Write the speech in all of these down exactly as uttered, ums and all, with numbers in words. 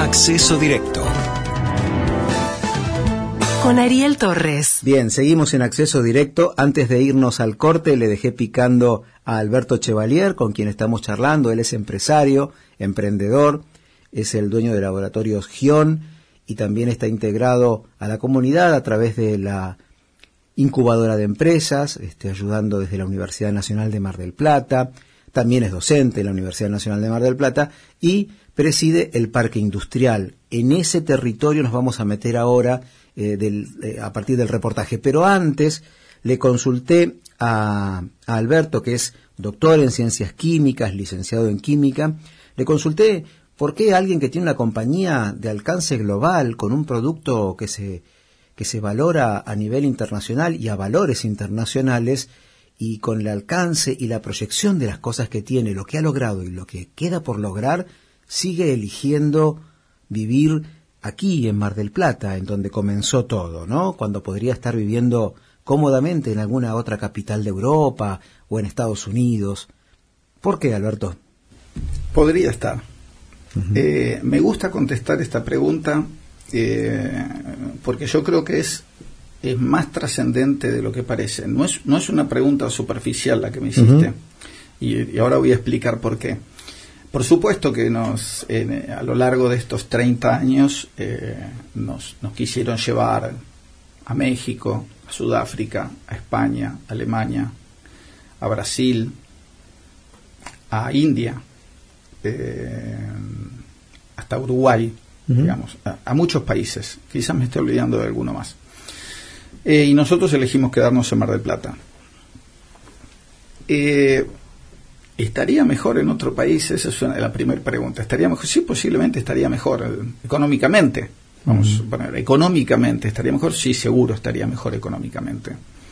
Acceso Directo. Con Ariel Torres. Bien, seguimos en Acceso Directo. Antes de irnos al corte, le dejé picando a Alberto Chevalier, con quien estamos charlando. Él es empresario, emprendedor, es el dueño de Laboratorios Gion y también está integrado a la comunidad a través de la incubadora de empresas, este, ayudando desde la Universidad Nacional de Mar del Plata. También es docente en la Universidad Nacional de Mar del Plata y preside el Parque Industrial. En ese territorio nos vamos a meter ahora eh, del, eh, a partir del reportaje. Pero antes le consulté a, a Alberto, que es doctor en Ciencias Químicas, licenciado en Química. Le consulté por qué alguien que tiene una compañía de alcance global con un producto que se, que se valora a nivel internacional y a valores internacionales, y con el alcance y la proyección de las cosas que tiene, lo que ha logrado y lo que queda por lograr, sigue eligiendo vivir aquí en Mar del Plata, en donde comenzó todo, ¿no? Cuando podría estar viviendo cómodamente en alguna otra capital de Europa o en Estados Unidos. ¿Por qué, Alberto? Podría estar. Uh-huh. Eh, me gusta contestar esta pregunta eh, porque yo creo que es es más trascendente de lo que parece. No es, no es una pregunta superficial la que me hiciste. Uh-huh. y, y ahora voy a explicar por qué. Por supuesto que nos eh, a lo largo de estos treinta años eh, nos, nos quisieron llevar a México, a Sudáfrica, a España, a Alemania, a Brasil, a India, eh, hasta Uruguay, uh-huh. digamos, a, a muchos países. Quizás me esté olvidando de alguno más. Eh, y nosotros elegimos quedarnos en Mar del Plata. Eh, ¿Estaría mejor en otro país? Esa es una, la primera pregunta. ¿Estaría mejor? Sí, posiblemente estaría mejor, eh, económicamente. Vamos uh-huh. a poner, económicamente estaría mejor. Sí, seguro estaría mejor económicamente.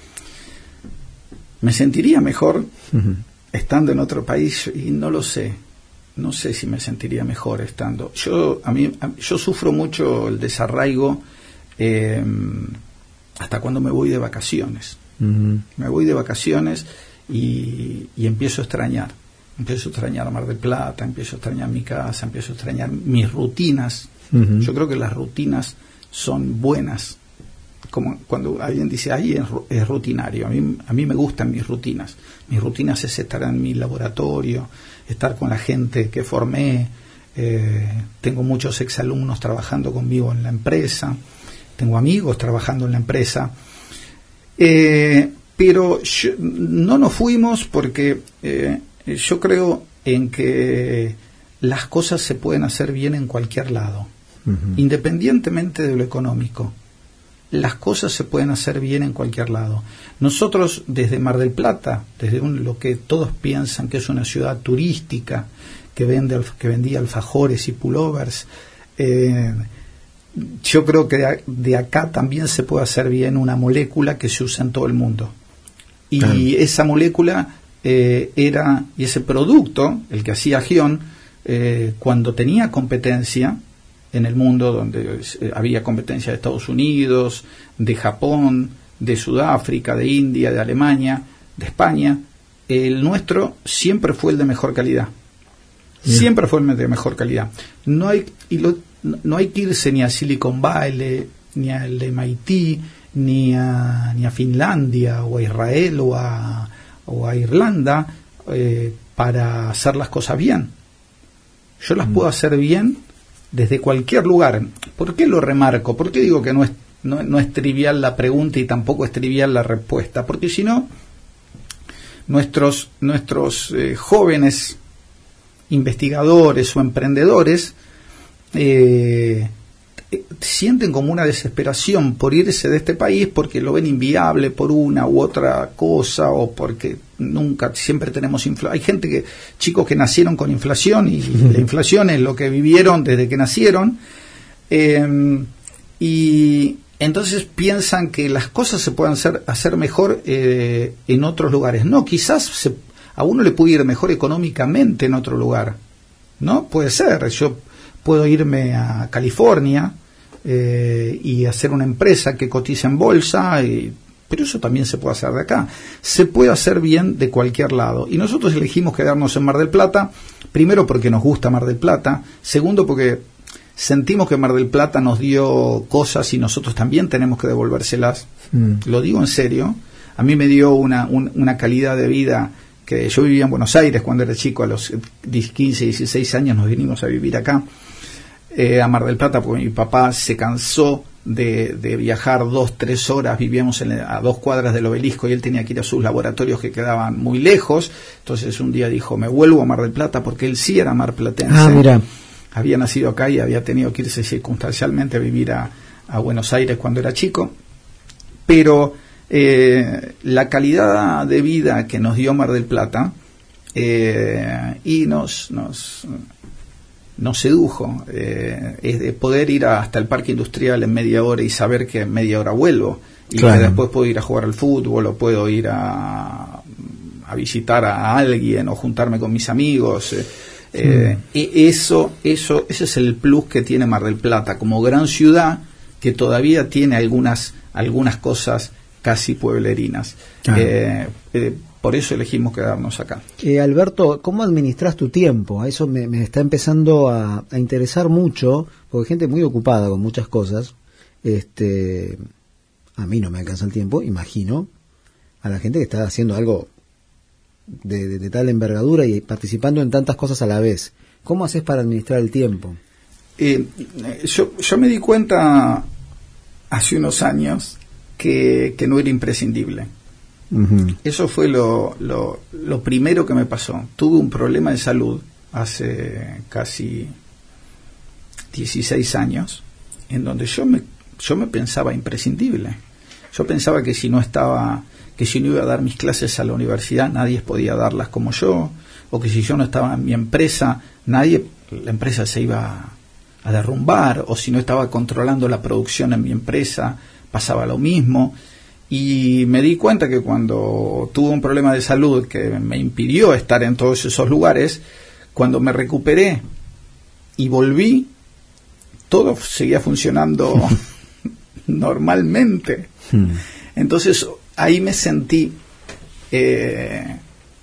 ¿Me sentiría mejor uh-huh. estando en otro país? Y no lo sé. No sé si me sentiría mejor estando. Yo, a mí, a, yo sufro mucho el desarraigo. Eh, hasta cuando me voy de vacaciones. Uh-huh. Me voy de vacaciones y, y empiezo a extrañar. Empiezo a extrañar Mar del Plata, empiezo a extrañar mi casa, empiezo a extrañar mis rutinas. Uh-huh. Yo creo que las rutinas son buenas. Como cuando alguien dice, ay, es, es rutinario. A mí, a mí me gustan mis rutinas. Mis rutinas es estar en mi laboratorio, estar con la gente que formé. Eh, tengo muchos exalumnos trabajando conmigo en la empresa. Tengo amigos trabajando en la empresa, eh, pero yo, no nos fuimos porque eh, yo creo en que las cosas se pueden hacer bien en cualquier lado, uh-huh. independientemente de lo económico. Las cosas se pueden hacer bien en cualquier lado. Nosotros desde Mar del Plata, desde un, lo que todos piensan que es una ciudad turística, que, vende, que vendía alfajores y pullovers, eh, yo creo que de, de acá también se puede hacer bien una molécula que se usa en todo el mundo. Y claro. esa molécula eh, era, y ese producto, el que hacía Gion, eh, cuando tenía competencia en el mundo, donde eh, había competencia de Estados Unidos, de Japón, de Sudáfrica, de India, de Alemania, de España, el nuestro siempre fue el de mejor calidad. Yeah. Siempre fue el de mejor calidad. No hay, y lo, no hay que irse ni a Silicon Valley, ni al M I T, ni a, ni a Finlandia, o a Israel, o a, o a Irlanda, eh, para hacer las cosas bien. Yo las mm. puedo hacer bien desde cualquier lugar. ¿Por qué lo remarco? ¿Por qué digo que no es, no, no es trivial la pregunta y tampoco es trivial la respuesta? Porque si no, nuestros, nuestros eh, jóvenes investigadores o emprendedores Eh, sienten como una desesperación por irse de este país porque lo ven inviable por una u otra cosa, o porque nunca, siempre tenemos inflación. Hay gente que, chicos que nacieron con inflación y uh-huh. la inflación es lo que vivieron desde que nacieron, eh, y entonces piensan que las cosas se pueden hacer, hacer mejor eh, en otros lugares. No, quizás se, a uno le puede ir mejor económicamente en otro lugar, ¿no? Puede ser. Yo puedo irme a California eh, y hacer una empresa que cotiza en bolsa, y, pero eso también se puede hacer de acá. Se puede hacer bien de cualquier lado. Y nosotros elegimos quedarnos en Mar del Plata, primero porque nos gusta Mar del Plata, segundo porque sentimos que Mar del Plata nos dio cosas y nosotros también tenemos que devolvérselas. Mm. Lo digo en serio. A mí me dio una, un, una calidad de vida que yo vivía en Buenos Aires cuando era chico, a los quince, dieciséis años nos vinimos a vivir acá, eh, a Mar del Plata, porque mi papá se cansó de, de viajar dos, tres horas, vivíamos en, a dos cuadras del Obelisco y él tenía que ir a sus laboratorios que quedaban muy lejos. Entonces un día dijo, me vuelvo a Mar del Plata, porque él sí era marplatense. Ah, mira. Había nacido acá y había tenido que irse circunstancialmente a vivir a, a Buenos Aires cuando era chico, pero eh, la calidad de vida que nos dio Mar del Plata eh, y nos nos nos sedujo, eh, es de poder ir a, hasta el parque industrial en media hora y saber que en media hora vuelvo y claro, que después puedo ir a jugar al fútbol o puedo ir a, a visitar a alguien o juntarme con mis amigos. eh, Eh, y eso, eso, ese es el plus que tiene Mar del Plata como gran ciudad, que todavía tiene algunas, algunas cosas casi pueblerinas. Ah. Eh, eh, por eso elegimos quedarnos acá. Eh, Alberto, ¿cómo administras tu tiempo? A eso me, me está empezando a, a interesar mucho, porque hay gente muy ocupada con muchas cosas. Este, a mí no me alcanza el tiempo, imagino, a la gente que está haciendo algo De, de, de tal envergadura y participando en tantas cosas a la vez. ¿Cómo haces para administrar el tiempo? Eh, yo, yo me di cuenta hace unos años que, que no era imprescindible. Uh-huh. Eso fue lo, lo, lo primero que me pasó. Tuve un problema de salud hace casi dieciséis años, en donde yo me, yo me pensaba imprescindible. Yo pensaba que si no estaba... que si no iba a dar mis clases a la universidad nadie podía darlas como yo, o que si yo no estaba en mi empresa nadie, la empresa se iba a, a derrumbar, o si no estaba controlando la producción en mi empresa pasaba lo mismo. Y me di cuenta que cuando tuve un problema de salud que me impidió estar en todos esos lugares, cuando me recuperé y volví, todo seguía funcionando normalmente. Entonces ahí me sentí eh,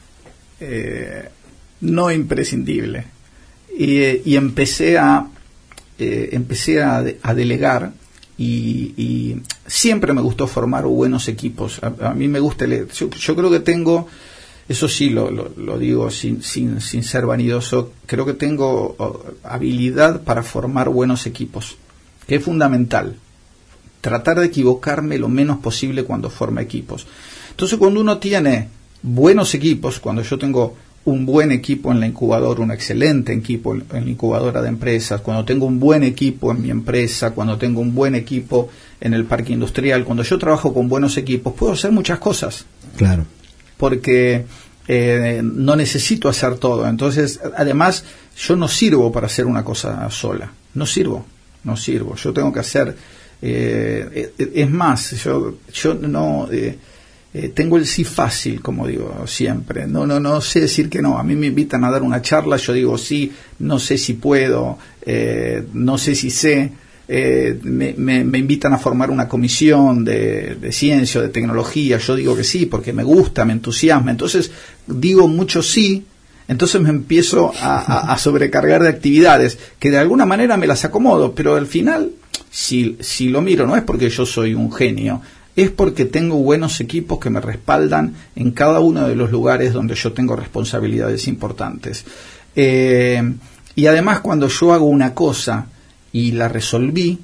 eh, no imprescindible y, eh, y empecé a eh, empecé a, de, a delegar y, y siempre me gustó formar buenos equipos. A, a mí me gusta leer. Yo, yo creo que tengo, eso sí lo, lo, lo digo sin, sin, sin ser vanidoso, creo que tengo habilidad para formar buenos equipos, que es fundamental. Tratar de equivocarme lo menos posible cuando forma equipos. Entonces, cuando uno tiene buenos equipos, cuando yo tengo un buen equipo en la incubadora, un excelente equipo en la incubadora de empresas, cuando tengo un buen equipo en mi empresa, cuando tengo un buen equipo en el parque industrial, cuando yo trabajo con buenos equipos, puedo hacer muchas cosas. Claro. Porque eh, no necesito hacer todo. Entonces, además, yo no sirvo para hacer una cosa sola. No sirvo, no sirvo. Yo tengo que hacer... Eh, es más, yo yo no eh, eh, tengo el sí fácil, como digo siempre. No no no sé decir que no. A mí me invitan a dar una charla, yo digo sí, no sé si puedo, eh, no sé si sé. Eh, me, me, me invitan a formar una comisión de, de ciencia o de tecnología, yo digo que sí porque me gusta, me entusiasma. Entonces digo mucho sí. Entonces me empiezo a, a, a sobrecargar de actividades que de alguna manera me las acomodo, pero al final, si, si lo miro, no es porque yo soy un genio, es porque tengo buenos equipos que me respaldan en cada uno de los lugares donde yo tengo responsabilidades importantes. Eh, y además, cuando yo hago una cosa y la resolví,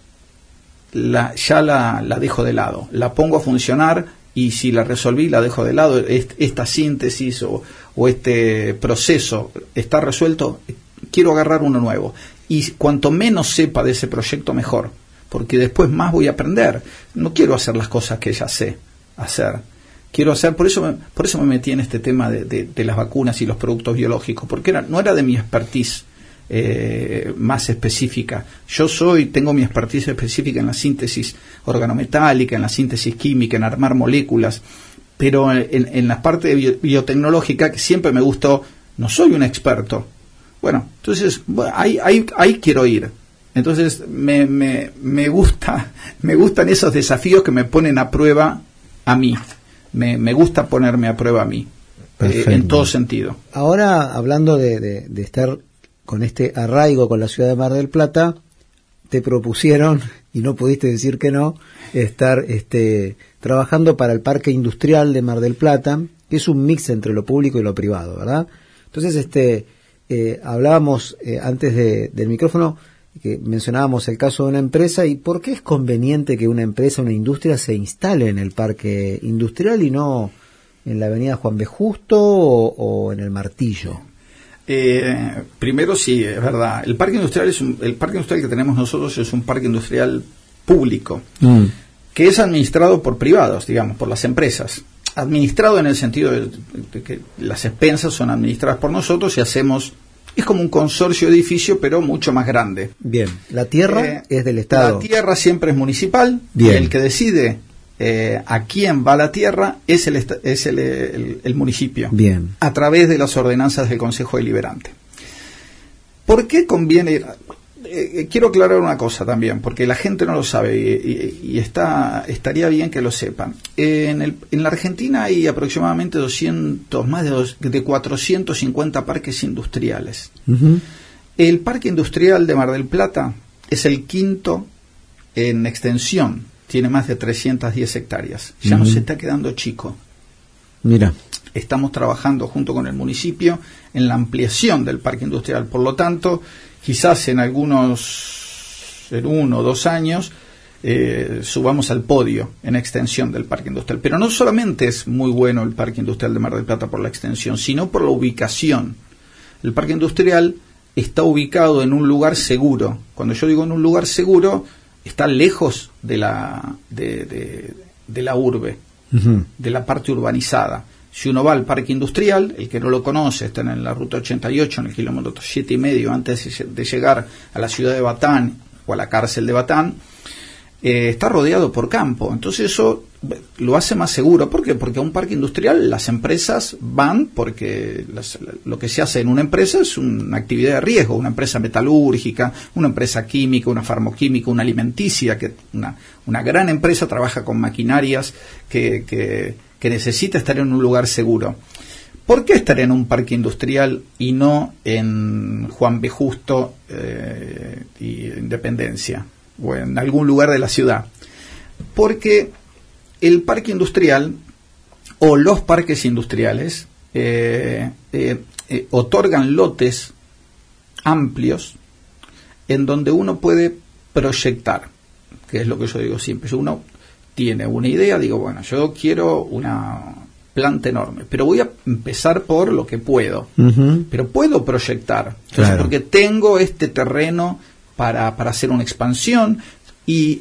la, ya la, la dejo de lado, la pongo a funcionar. Y si la resolví, la dejo de lado. Esta síntesis o, o este proceso está resuelto, quiero agarrar uno nuevo. Y cuanto menos sepa de ese proyecto, mejor, porque después más voy a aprender. No quiero hacer las cosas que ya sé hacer. Quiero hacer, por eso me, por eso me metí en este tema de, de, de las vacunas y los productos biológicos, porque era, no era de mi expertise eh, más específica. Yo soy, tengo mi expertise específica en la síntesis organometálica, en la síntesis química, en armar moléculas, pero en, en la parte de bio, biotecnológica, que siempre me gustó, no soy un experto. Bueno, entonces bueno, ahí, ahí, ahí quiero ir. Entonces me, me, me gusta, me gustan esos desafíos que me ponen a prueba a mí. Me, me gusta ponerme a prueba a mí, eh, en todo sentido. Ahora, hablando de, de, de estar con este arraigo con la ciudad de Mar del Plata, te propusieron, y no pudiste decir que no, estar este, trabajando para el Parque Industrial de Mar del Plata, que es un mix entre lo público y lo privado, ¿verdad? Entonces, este, eh, hablábamos eh, antes de, del micrófono, que mencionábamos el caso de una empresa, y por qué es conveniente que una empresa, una industria se instale en el Parque Industrial y no en la avenida Juan B. Justo o, o en el Martillo. Eh, primero sí, es verdad. El parque industrial es un, el parque industrial que tenemos nosotros es un parque industrial público, mm. que es administrado por privados, digamos, por las empresas. Administrado en el sentido de, de que las expensas son administradas por nosotros y hacemos, es como un consorcio de edificio, pero mucho más grande. Bien, la tierra eh, es del Estado. La tierra siempre es municipal. Bien. Y el que decide Eh, a quién va la tierra es el, es el, el, el municipio. Bien. A través de las ordenanzas del Consejo Deliberante. ¿Por qué conviene? Eh, quiero aclarar una cosa también, porque la gente no lo sabe y, y, y está, estaría bien que lo sepan. Eh, en, el, en la Argentina hay aproximadamente doscientos, más de, dos, de cuatrocientos cincuenta parques industriales. Uh-huh. El Parque Industrial de Mar del Plata es el quinto en extensión. Tiene más de trescientas diez hectáreas. Ya uh-huh. no se está quedando chico. Mira. Estamos trabajando junto con el municipio en la ampliación del parque industrial. Por lo tanto, quizás en algunos, en uno o dos años, eh, subamos al podio en extensión del parque industrial. Pero no solamente es muy bueno el parque industrial de Mar del Plata por la extensión, sino por la ubicación. El parque industrial está ubicado en un lugar seguro. Cuando yo digo en un lugar seguro, está lejos de la de, de, de la urbe, uh-huh. de la parte urbanizada. Si uno va al parque industrial, el que no lo conoce, está en la ruta ochenta y ocho, en el kilómetro siete y medio, antes de llegar a la ciudad de Batán o a la cárcel de Batán, eh, está rodeado por campo. Entonces eso lo hace más seguro. ¿Por qué? Porque a un parque industrial las empresas van porque las, lo que se hace en una empresa es una actividad de riesgo, una empresa metalúrgica, una empresa química, una farmoquímica, una alimenticia, que una, una gran empresa trabaja con maquinarias que, que, que necesita estar en un lugar seguro. ¿Por qué estar en un parque industrial y no en Juan B. Justo eh, y Independencia o en algún lugar de la ciudad? Porque el parque industrial o los parques industriales eh, eh, eh, otorgan lotes amplios en donde uno puede proyectar, que es lo que yo digo siempre. Uno tiene una idea, digo, bueno, yo quiero una planta enorme, pero voy a empezar por lo que puedo, uh-huh. pero puedo proyectar, claro. porque tengo este terreno para, para hacer una expansión. Y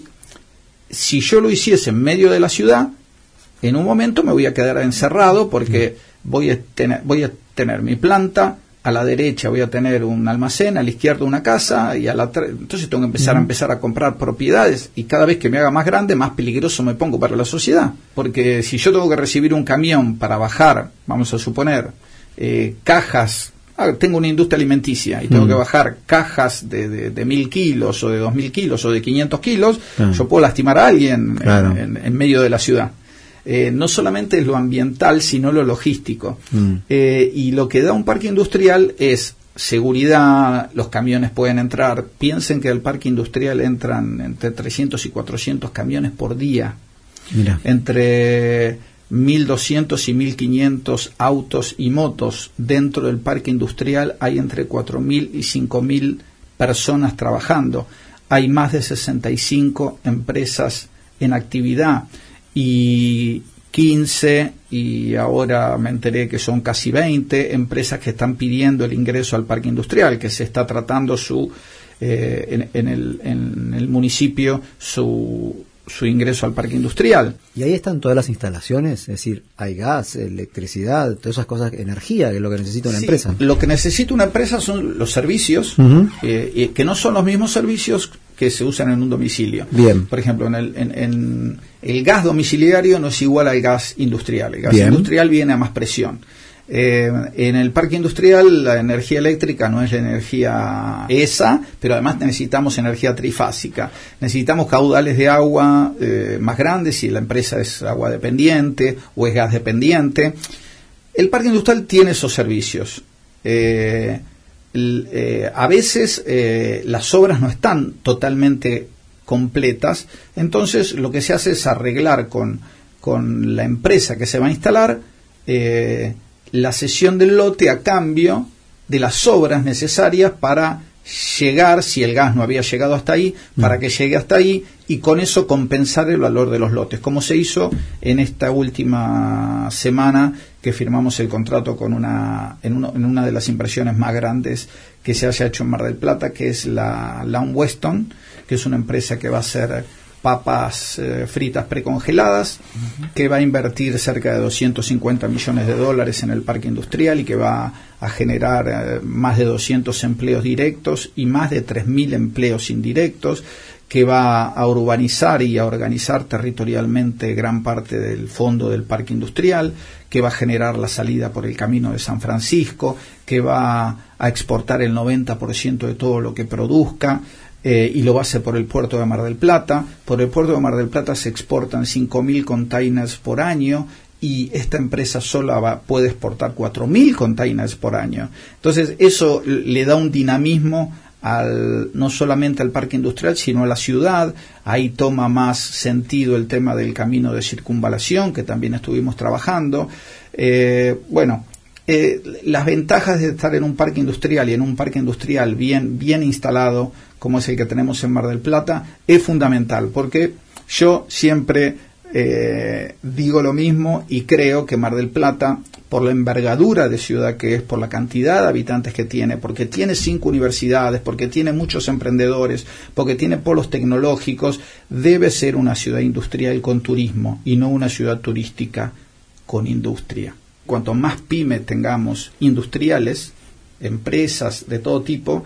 si yo lo hiciese en medio de la ciudad, en un momento me voy a quedar encerrado porque voy a tener, voy a tener mi planta, a la derecha voy a tener un almacén, a la izquierda una casa, y a la tre- entonces tengo que empezar uh-huh. a empezar a comprar propiedades, y cada vez que me haga más grande, más peligroso me pongo para la sociedad. Porque si yo tengo que recibir un camión para bajar, vamos a suponer, eh, cajas, ah, tengo una industria alimenticia y tengo uh-huh. que bajar cajas de, de, de mil kilos o de dos mil kilos o de quinientos kilos, uh-huh. yo puedo lastimar a alguien claro. en, en, en medio de la ciudad. Eh, no solamente es lo ambiental, sino lo logístico. Mm. Eh, y lo que da un parque industrial es seguridad, los camiones pueden entrar. Piensen que al parque industrial entran entre trescientos y cuatrocientos camiones por día. Mira. Entre mil doscientos y mil quinientos autos y motos. Dentro del parque industrial hay entre cuatro mil y cinco mil personas trabajando. Hay más de sesenta y cinco empresas en actividad. Y quince, y ahora me enteré que son casi veinte empresas que están pidiendo el ingreso al parque industrial, que se está tratando su eh, en, en, el, en el municipio su, su ingreso al parque industrial. Y ahí están todas las instalaciones, es decir, hay gas, electricidad, todas esas cosas, energía, que es lo que necesita una sí, empresa. Lo que necesita una empresa son los servicios, uh-huh. eh, que no son los mismos servicios que se usan en un domicilio. Bien. Por ejemplo, en el, en, en el gas domiciliario no es igual al gas industrial. El gas Bien. industrial viene a más presión. Eh, en el parque industrial la energía eléctrica no es la energía esa, pero además necesitamos energía trifásica. Necesitamos caudales de agua eh, más grandes si la empresa es agua dependiente o es gas dependiente. El parque industrial tiene esos servicios. Eh, eh, a veces eh, las obras no están totalmente completas, entonces lo que se hace es arreglar con, con la empresa que se va a instalar eh, la cesión del lote a cambio de las obras necesarias para llegar, si el gas no había llegado hasta ahí, para que llegue hasta ahí y con eso compensar el valor de los lotes, como se hizo en esta última semana que firmamos el contrato con una en, uno, en una de las inversiones más grandes que se haya hecho en Mar del Plata, que es la Lamb Weston, que es una empresa que va a hacer papas eh, fritas precongeladas, uh-huh. que va a invertir cerca de doscientos cincuenta millones de dólares en el parque industrial y que va a generar eh, más de doscientos empleos directos y más de tres mil empleos indirectos, que va a urbanizar y a organizar territorialmente gran parte del fondo del parque industrial, que va a generar la salida por el camino de San Francisco, que va a exportar el noventa por ciento de todo lo que produzca, Eh, y lo va a hacer por el puerto de Mar del Plata. Por el puerto de Mar del Plata se exportan cinco mil containers por año y esta empresa sola va, puede exportar cuatro mil containers por año. Entonces eso le da un dinamismo al, no solamente al parque industrial, sino a la ciudad. Ahí toma más sentido el tema del camino de circunvalación, que también estuvimos trabajando. Eh, bueno, eh, las ventajas de estar en un parque industrial y en un parque industrial bien, bien instalado, como es el que tenemos en Mar del Plata, es fundamental, porque yo siempre eh, digo lo mismo y creo que Mar del Plata, por la envergadura de ciudad que es, por la cantidad de habitantes que tiene, porque tiene cinco universidades, porque tiene muchos emprendedores, porque tiene polos tecnológicos, debe ser una ciudad industrial con turismo y no una ciudad turística con industria. Cuanto más pymes tengamos industriales, empresas de todo tipo,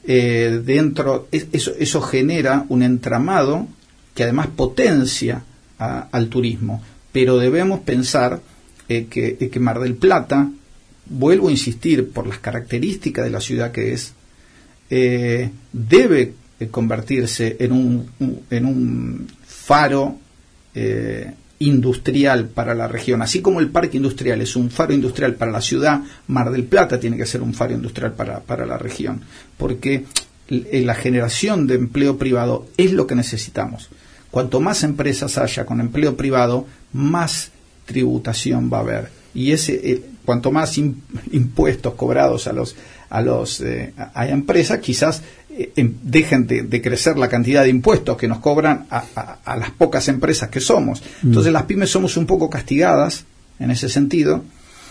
Eh, dentro eso, eso genera un entramado que además potencia a, al turismo, pero debemos pensar eh, que, eh, que Mar del Plata, vuelvo a insistir, por las características de la ciudad que es, eh, debe eh, convertirse en un, un, en un faro eh, industrial para la región. Así como el parque industrial es un faro industrial para la ciudad, Mar del Plata tiene que ser un faro industrial para, para la región, porque la generación de empleo privado es lo que necesitamos. Cuanto más empresas haya con empleo privado, más tributación va a haber, y ese eh, cuanto más in, impuestos cobrados a los a los eh, a, a empresas, quizás eh, dejen de, de crecer la cantidad de impuestos que nos cobran a, a, a las pocas empresas que somos. Entonces mm. las pymes somos un poco castigadas en ese sentido.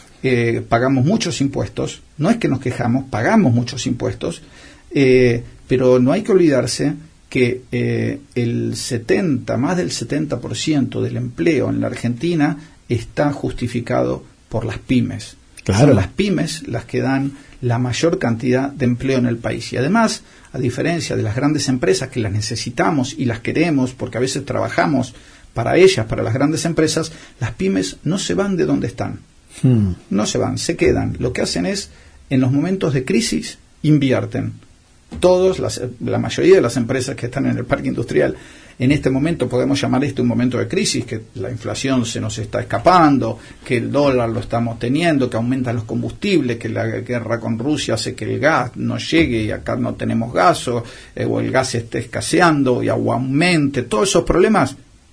Eh, pagamos muchos impuestos, no es que nos quejamos, pagamos muchos impuestos, eh, pero no hay que olvidarse que eh, el setenta, más del setenta por ciento del empleo en la Argentina está justificado por las pymes. Claro. Son las pymes las que dan la mayor cantidad de empleo en el país. Y además, a diferencia de las grandes empresas que las necesitamos y las queremos, porque a veces trabajamos para ellas, para las grandes empresas, las pymes no se van de donde están. Hmm. No se van, se quedan. Lo que hacen es, en los momentos de crisis, invierten. Todos, las, la mayoría de las empresas que están en el parque industrial, en este momento podemos llamar este un momento de crisis, que la inflación se nos está escapando, que el dólar lo estamos teniendo, que aumentan los combustibles, que la guerra con Rusia hace que el gas no llegue y acá no tenemos gas, o, eh, o el gas esté escaseando y o aumente, todos esos problemas.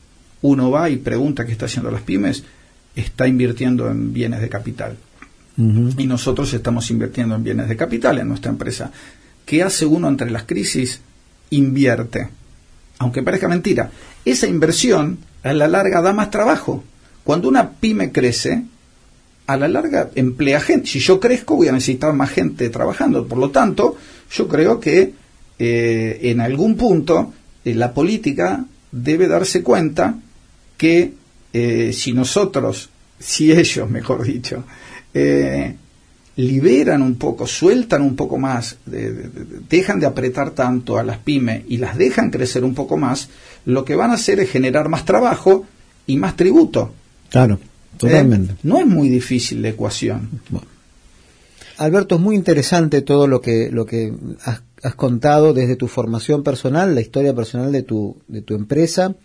Uno va y pregunta qué está haciendo las pymes, está invirtiendo en bienes de capital. Uh-huh. Y nosotros estamos invirtiendo en bienes de capital en nuestra empresa. ¿Qué hace uno entre las crisis? Invierte. Aunque parezca mentira, esa inversión a la larga da más trabajo. Cuando una pyme crece, a la larga emplea gente. Si yo crezco, voy a necesitar más gente trabajando. Por lo tanto, yo creo que eh, en algún punto eh, la política debe darse cuenta que eh, si nosotros, si ellos, mejor dicho, eh, liberan un poco, sueltan un poco más, de, de, de, dejan de apretar tanto a las pymes y las dejan crecer un poco más, lo que van a hacer es generar más trabajo y más tributo. Claro, totalmente. ¿Eh? No es muy difícil la ecuación. Bueno. Alberto, es muy interesante todo lo que lo que has, has contado desde tu formación personal, la historia personal de tu de tu empresa,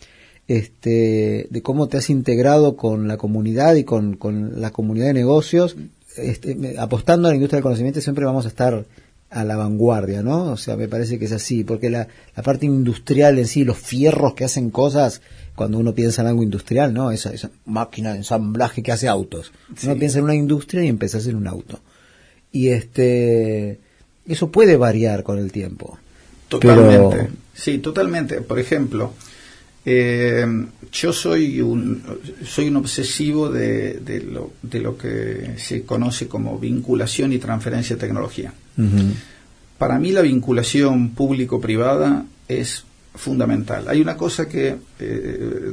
este, de cómo te has integrado con la comunidad y con, con la comunidad de negocios. Este, apostando a la industria del conocimiento siempre vamos a estar a la vanguardia, ¿no? O sea, me parece que es así, porque la, la parte industrial en sí, los fierros que hacen cosas, cuando uno piensa en algo industrial, ¿no? Esa, esa máquina de ensamblaje que hace autos. Sí. Uno piensa en una industria y empieza a hacer un auto. Y este, eso puede variar con el tiempo. Totalmente. Pero... Sí, totalmente. Por ejemplo, eh, yo soy un soy un obsesivo de, de lo de lo que se conoce como vinculación y transferencia de tecnología. Uh-huh. Para mí la vinculación público-privada es fundamental. Hay una cosa que eh,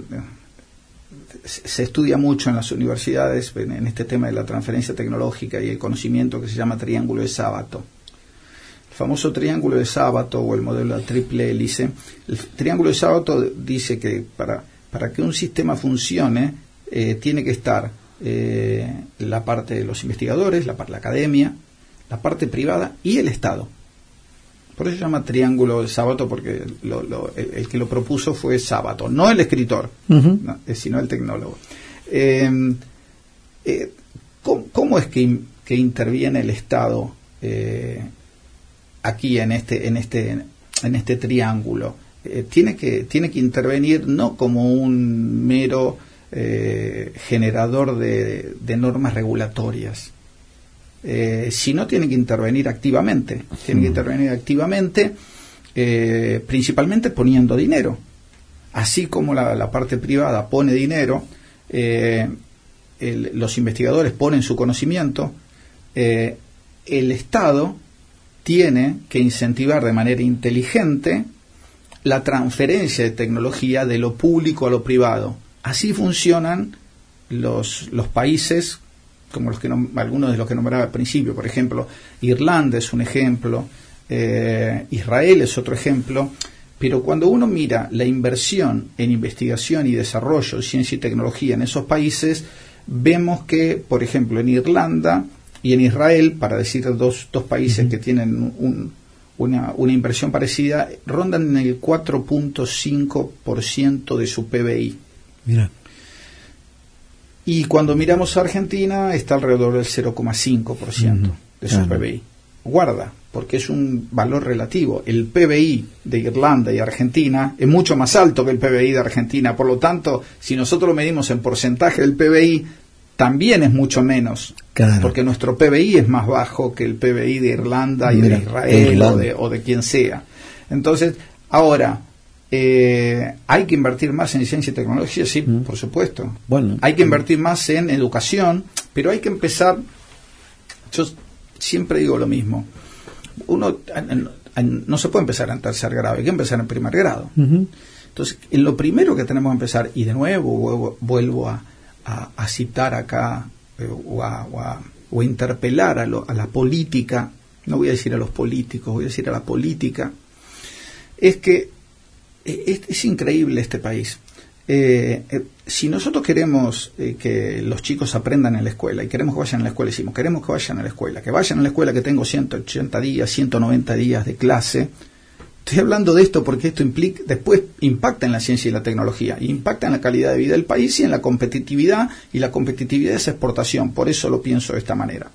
se estudia mucho en las universidades en, en este tema de la transferencia tecnológica y el conocimiento, que se llama triángulo de Sábato. El famoso triángulo de Sábato o el modelo de la triple hélice. El triángulo de Sábato dice que para, para que un sistema funcione eh, tiene que estar eh, la parte de los investigadores, la, la academia, la parte privada y el Estado. Por eso se llama triángulo de Sábato, porque lo, lo, el, el que lo propuso fue Sábato, no el escritor, uh-huh. no, sino el tecnólogo. Eh, eh, ¿cómo, ¿Cómo es que, que interviene el Estado eh, aquí en este, en este, en este triángulo? Eh, tiene que, tiene que intervenir no como un mero eh, generador de, de normas regulatorias. Eh, si no, tiene que intervenir activamente, tiene que intervenir activamente, eh, principalmente poniendo dinero. Así como la, la parte privada pone dinero, eh, el, los investigadores ponen su conocimiento, eh, el Estado tiene que incentivar de manera inteligente la transferencia de tecnología de lo público a lo privado. Así funcionan los, los países como los que no, algunos de los que nombraba al principio. Por ejemplo, Irlanda es un ejemplo, eh, Israel es otro ejemplo, pero cuando uno mira la inversión en investigación y desarrollo, ciencia y tecnología en esos países, vemos que, por ejemplo, en Irlanda y en Israel, para decir dos, dos países uh-huh. que tienen un, una, una inversión parecida, rondan en el cuatro punto cinco por ciento de su P B I. Mira. Y cuando miramos a Argentina, está alrededor del cero coma cinco por ciento uh-huh. de su uh-huh. P B I. Guarda, porque es un valor relativo. El P B I de Irlanda y Argentina es mucho más alto que el P B I de Argentina. Por lo tanto, si nosotros lo medimos en porcentaje del P B I, también es mucho menos. Claro. Porque nuestro P B I es más bajo que el P B I de Irlanda y Mira, de Israel o de, o de quien sea. Entonces, ahora... Eh, hay que invertir más en ciencia y tecnología, sí, mm. por supuesto. Bueno, hay que invertir más en educación, pero hay que empezar. Yo siempre digo lo mismo. Uno en, en, no se puede empezar en tercer grado, hay que empezar en primer grado. Uh-huh. Entonces, en lo primero que tenemos que empezar, y de nuevo vuelvo, vuelvo a, a, a citar acá eh, o, a, o, a, o a interpelar a, lo, a la política, no voy a decir a los políticos, voy a decir a la política, es que Es, es increíble este país. Eh, eh, si nosotros queremos eh, que los chicos aprendan en la escuela y queremos que vayan a la escuela, decimos, queremos que vayan a la escuela, que vayan a la escuela, que tengo ciento ochenta días, ciento noventa días de clase. Estoy hablando de esto porque esto implica, después impacta en la ciencia y la tecnología, impacta en la calidad de vida del país y en la competitividad, y la competitividad es exportación. Por eso lo pienso de esta manera.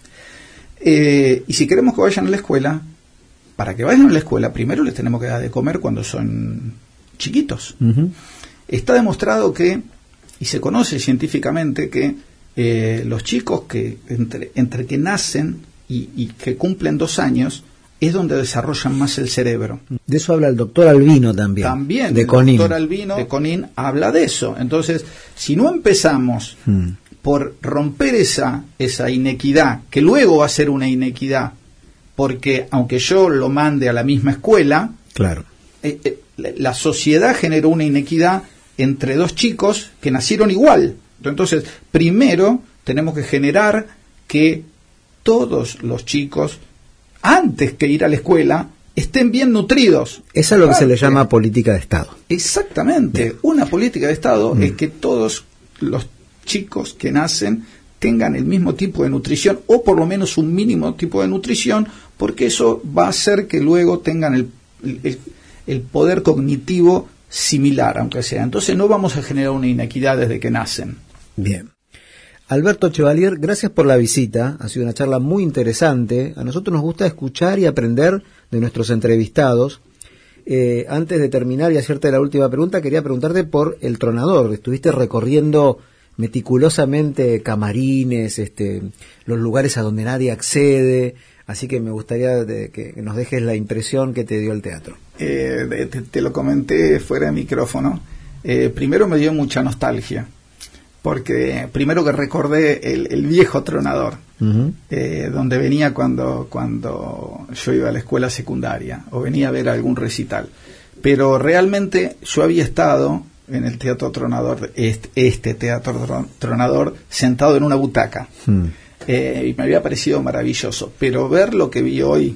Eh, y si queremos que vayan a la escuela, para que vayan a la escuela, primero les tenemos que dar de comer cuando son chiquitos. Uh-huh. Está demostrado que, y se conoce científicamente, que eh, los chicos que entre, entre que nacen y, y que cumplen dos años es donde desarrollan más el cerebro. De eso habla el doctor Albino también. También, de el Conin. doctor Albino de Conin habla de eso. Entonces, si no empezamos hmm. por romper esa, esa inequidad, que luego va a ser una inequidad, porque aunque yo lo mande a la misma escuela, claro. eh, eh, la sociedad generó una inequidad entre dos chicos que nacieron igual. Entonces, primero tenemos que generar que todos los chicos, antes que ir a la escuela, estén bien nutridos. Eso es lo que se le llama política de Estado. Exactamente. Bien. Una política de Estado mm. es que todos los chicos que nacen tengan el mismo tipo de nutrición, o por lo menos un mínimo tipo de nutrición, porque eso va a hacer que luego tengan el, el el poder cognitivo similar, aunque sea. Entonces no vamos a generar una inequidad desde que nacen. Bien. Alberto Chevalier, gracias por la visita, ha sido una charla muy interesante. A nosotros nos gusta escuchar y aprender de nuestros entrevistados. Eh, antes de terminar y hacerte la última pregunta, quería preguntarte por El Tronador. Estuviste recorriendo meticulosamente camarines, este, los lugares a donde nadie accede, así que me gustaría de, que nos dejes la impresión que te dio el teatro. Eh, te, te lo comenté fuera de micrófono. Eh, primero me dio mucha nostalgia, porque primero que recordé el, el viejo Tronador, uh-huh. eh, donde venía cuando, cuando yo iba a la escuela secundaria, o venía a ver algún recital. Pero realmente yo había estado en el Teatro Tronador, este, este Teatro Tronador, sentado en una butaca, uh-huh. eh, y me había parecido maravilloso. Pero ver lo que vi hoy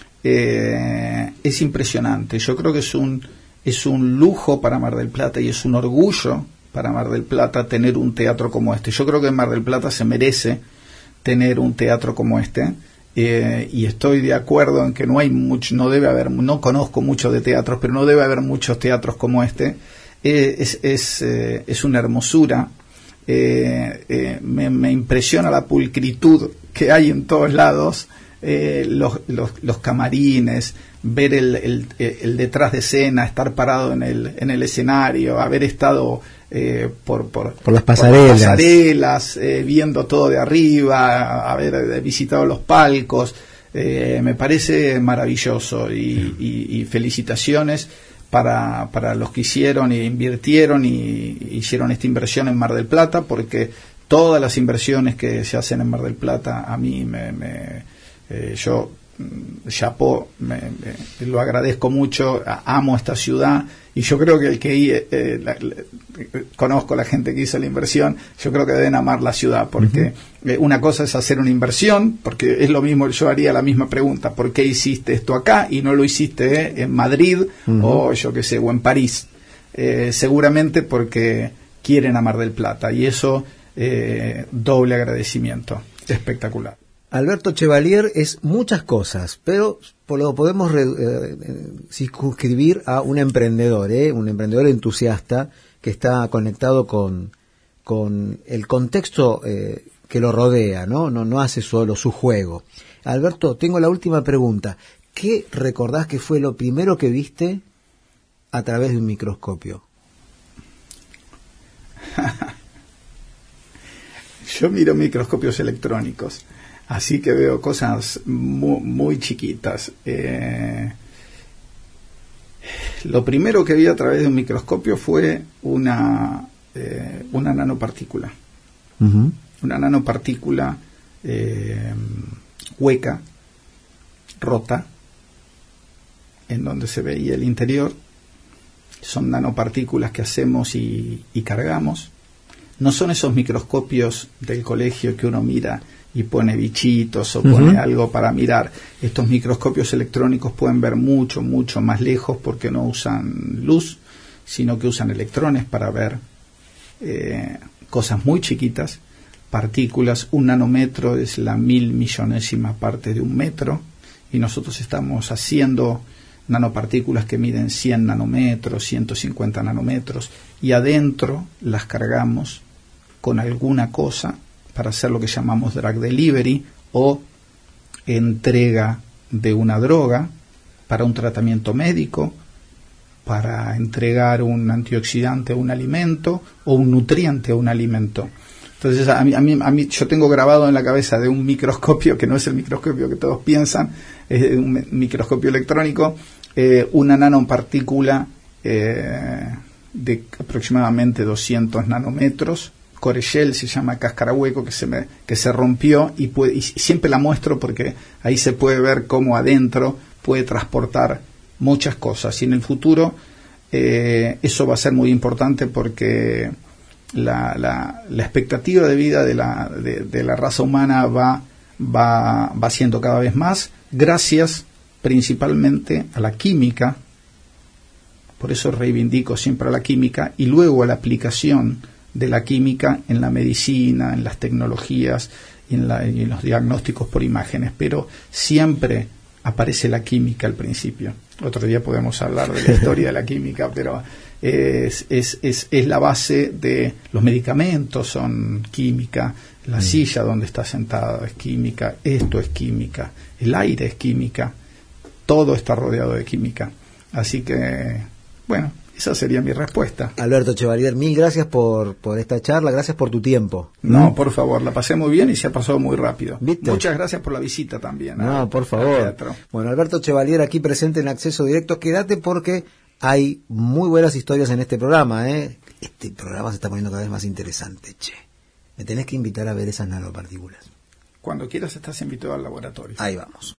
eh, es impresionante. Yo creo que es un, es un lujo para Mar del Plata y es un orgullo para Mar del Plata tener un teatro como este. Yo creo que en Mar del Plata se merece tener un teatro como este, eh, y estoy de acuerdo en que no hay mucho, no debe haber, no conozco mucho de teatros, pero no debe haber muchos teatros como este. Eh, es es, eh, es una hermosura. Eh, eh, me, me impresiona la pulcritud que hay en todos lados, eh, los, los, los camarines, ver el, el, el detrás de escena, estar parado en el, en el escenario, haber estado Eh, por, por, por las pasarelas, por las pasarelas eh, viendo todo de arriba, haber visitado los palcos, eh, me parece maravilloso y, y, y felicitaciones para, para los que hicieron e invirtieron y hicieron esta inversión en Mar del Plata, porque todas las inversiones que se hacen en Mar del Plata a mí me, me eh, yo chapó, me, me, lo agradezco mucho, amo esta ciudad y yo creo que el que eh, la, la, conozco a la gente que hizo la inversión, yo creo que deben amar la ciudad, porque uh-huh. eh, una cosa es hacer una inversión, porque es lo mismo, yo haría la misma pregunta, ¿por qué hiciste esto acá y no lo hiciste eh, en Madrid uh-huh. o yo qué sé, o en París? Eh, seguramente porque quieren a Mar del Plata y eso eh, doble agradecimiento, espectacular. Alberto Chevalier es muchas cosas, pero lo podemos re, eh, circunscribir a un emprendedor, ¿eh? un emprendedor entusiasta que está conectado con, con el contexto eh, que lo rodea, ¿no? No, no hace solo su juego. Alberto, tengo la última pregunta. ¿Qué recordás que fue lo primero que viste a través de un microscopio? Yo miro microscopios electrónicos. Así que veo cosas muy, muy chiquitas. Eh, lo primero que vi a través de un microscopio fue una, eh, una nanopartícula. Uh-huh. Una nanopartícula eh, hueca, rota, en donde se veía el interior. Son nanopartículas que hacemos y, y cargamos. No son esos microscopios del colegio que uno mira y pone bichitos o pone uh-huh. algo para mirar. Estos microscopios electrónicos pueden ver mucho, mucho más lejos porque no usan luz, sino que usan electrones para ver eh, cosas muy chiquitas, partículas. Un nanómetro es la mil millonésima parte de un metro y nosotros estamos haciendo nanopartículas que miden cien nanómetros, ciento cincuenta nanómetros y adentro las cargamos con alguna cosa para hacer lo que llamamos drug delivery o entrega de una droga para un tratamiento médico, para entregar un antioxidante a un alimento o un nutriente a un alimento. Entonces a mí, a mí, a mí yo tengo grabado en la cabeza de un microscopio que no es el microscopio que todos piensan, es un microscopio electrónico, eh, una nanopartícula eh, de aproximadamente doscientos nanómetros. Coreshell se llama cáscara hueco, que se me, que se rompió y, puede, y siempre la muestro porque ahí se puede ver cómo adentro puede transportar muchas cosas y en el futuro eh, eso va a ser muy importante porque la, la, la expectativa de vida de la, de, de la raza humana va, va, va siendo cada vez más gracias principalmente a la química, por eso reivindico siempre a la química y luego a la aplicación de la química en la medicina, en las tecnologías y en, la, y en los diagnósticos por imágenes, pero siempre aparece la química al principio. Otro día podemos hablar de la historia de la química, pero es, es, es, es la base de los medicamentos, son química, la mm. silla donde está sentada es química, esto es química, el aire es química, todo está rodeado de química. Así que, bueno, esa sería mi respuesta. Alberto Chevalier, mil gracias por, por esta charla, gracias por tu tiempo. No, por favor, la pasé muy bien y se ha pasado muy rápido. ¿Viste? Muchas gracias por la visita también. No, a, por favor. Bueno, Alberto Chevalier aquí presente en Acceso Directo. Quédate porque hay muy buenas historias en este programa, ¿eh? Este programa se está poniendo cada vez más interesante, che. Me tenés que invitar a ver esas nanopartículas. Cuando quieras estás invitado al laboratorio. Ahí vamos.